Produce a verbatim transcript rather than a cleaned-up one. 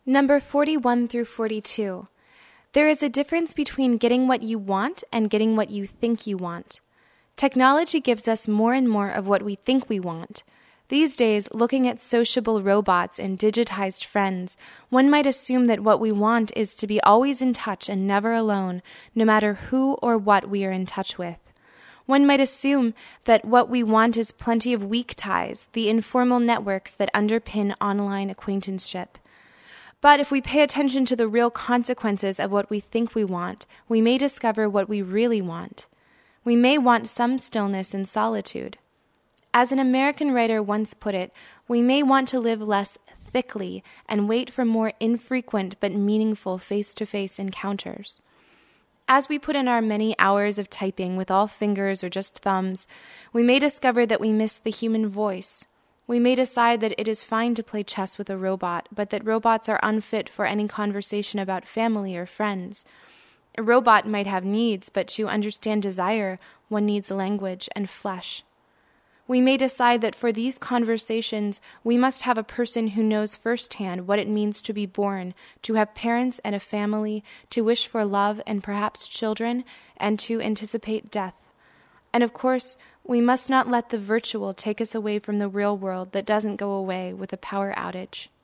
Number forty-one through forty-two. There is a difference between getting what you want and getting what you think you want. Technology gives us more and more of what we think we want. These days, looking at sociable robots and digitized friends, one might assume that what we want is to be always in touch and never alone, no matter who or what we are in touch with. One might assume that what we want is plenty of weak ties, the informal networks that underpin online acquaintanceship. But if we pay attention to the real consequences of what we think we want, we may discover what we really want. We may want some stillness and solitude. As an American writer once put it, we may want to live less thickly and wait for more infrequent but meaningful face-to-face encounters. As we put in our many hours of typing with all fingers or just thumbs, we may discover that we miss the human voice. We may decide that it is fine to play chess with a robot, but that robots are unfit for any conversation about family or friends. A robot might have needs, but to understand desire, one needs language and flesh. We may decide that for these conversations, we must have a person who knows firsthand what it means to be born, to have parents and a family, to wish for love and perhaps children, and to anticipate death. And of course, we must not let the virtual take us away from the real world that doesn't go away with a power outage.